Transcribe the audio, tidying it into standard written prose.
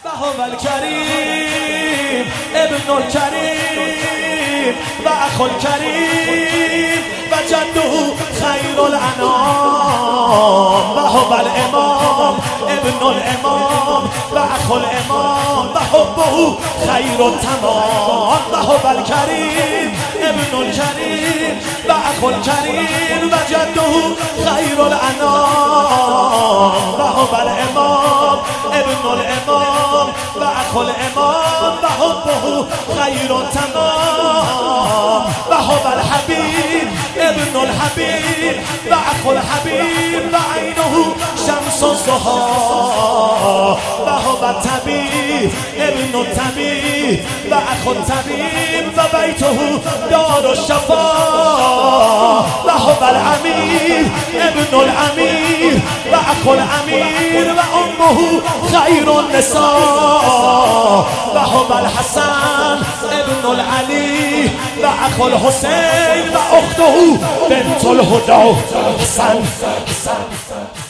وهو الكريم ابن الكريم وأخو الكريم وجده خير الأنام وهو الإمام ابن الإمام وأخو الإمام وحبه خير التمام وهو الكريم ابن الكريم وأخو الكريم وجده خير الأنام وهو الإمام ابن الإمام وأخو الإمام وحبه خير التمام وهو الحبيب ابن الحبيب وأخو الحبيب وعينه شمس الضحى وهو الطبيب ابن الطبيب وأخو الطبيب وبيته دار الشفاء وهو الأمير ابن الأمير وأخو الأمير وأمه خير النساء وهو الحسن ابن العلي وأخو الحسين وأخته بنت الهدى حسن